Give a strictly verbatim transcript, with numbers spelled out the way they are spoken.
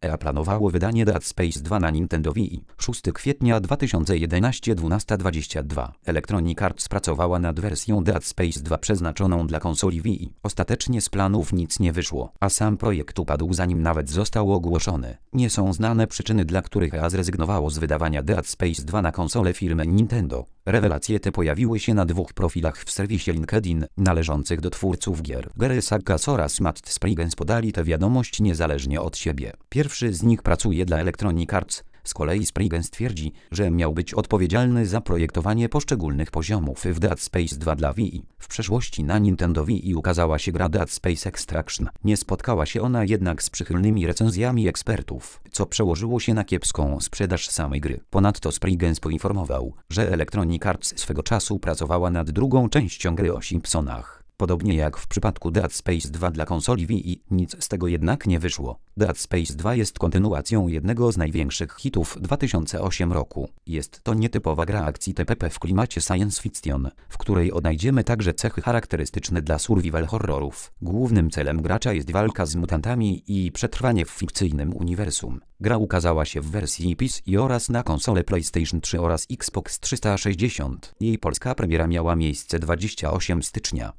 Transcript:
E A planowało wydanie Dead Space dwa na Nintendo Wii. szóstego kwietnia dwa tysiące jedenastego dwunasta dwadzieścia dwa. Electronic Arts pracowała nad wersją Dead Space dwa przeznaczoną dla konsoli Wii. Ostatecznie z planów nic nie wyszło, a sam projekt upadł zanim nawet został ogłoszony. Nie są znane przyczyny, dla których E A zrezygnowało z wydawania Dead Space dwa na konsolę firmy Nintendo. Rewelacje te pojawiły się na dwóch profilach w serwisie LinkedIn, należących do twórców gier. Gary Sagas oraz Matt Spriggans podali tę wiadomość niezależnie od siebie. Pierwszy z nich pracuje dla Electronic Arts. Z kolei Spriggans twierdzi, że miał być odpowiedzialny za projektowanie poszczególnych poziomów w Dead Space dwa dla Wii. W przeszłości na Nintendo Wii ukazała się gra Dead Space Extraction. Nie spotkała się ona jednak z przychylnymi recenzjami ekspertów, co przełożyło się na kiepską sprzedaż samej gry. Ponadto Spriggans poinformował, że Electronic Arts swego czasu pracowała nad drugą częścią gry o Simpsonach. Podobnie jak w przypadku Dead Space dwa dla konsoli Wii, nic z tego jednak nie wyszło. Dead Space dwa jest kontynuacją jednego z największych hitów dwa tysiące ósmego roku. Jest to nietypowa gra akcji T P P w klimacie science fiction, w której odnajdziemy także cechy charakterystyczne dla survival horrorów. Głównym celem gracza jest walka z mutantami i przetrwanie w fikcyjnym uniwersum. Gra ukazała się w wersji P C oraz na konsole PlayStation trzy oraz Xbox trzysta sześćdziesiąt. Jej polska premiera miała miejsce dwudziestego ósmego stycznia.